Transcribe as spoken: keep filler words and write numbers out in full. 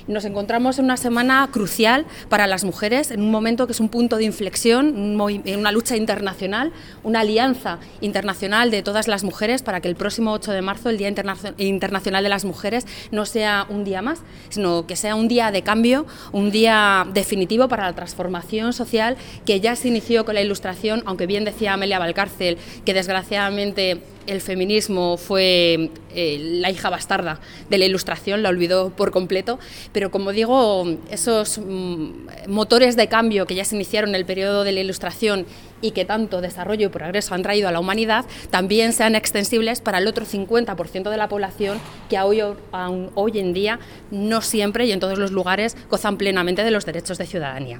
Nos encontramos en una semana crucial para las mujeres, en un momento que es un punto de inflexión, un una lucha internacional, una alianza internacional de todas las mujeres para que el próximo ocho de marzo, el Día Internacional de las Mujeres, no sea un día más, sino que sea un día de cambio, un día definitivo para la transformación social que ya se inició con la Ilustración, aunque bien decía Amelia Valcárcel que desgraciadamente el feminismo fue eh, la hija bastarda de la Ilustración, la olvidó por completo, pero como digo, esos mm, motores de cambio que ya se iniciaron en el periodo de la Ilustración y que tanto desarrollo y progreso han traído a la humanidad, también sean extensibles para el otro cincuenta por ciento de la población que hoy, aún hoy en día no siempre y en todos los lugares gozan plenamente de los derechos de ciudadanía.